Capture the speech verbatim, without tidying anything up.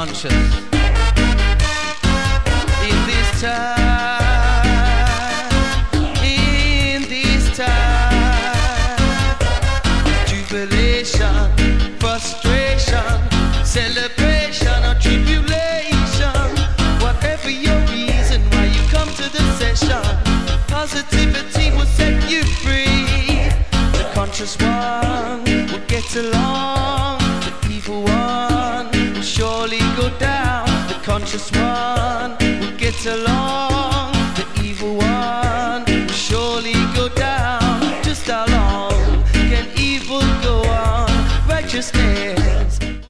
conscious in this time, in this time. Jubilation, frustration, celebration or tribulation, whatever your reason why you come to the session, positivity will set you free. The conscious one will get along, the evil one will surely go down. The conscious one will get along.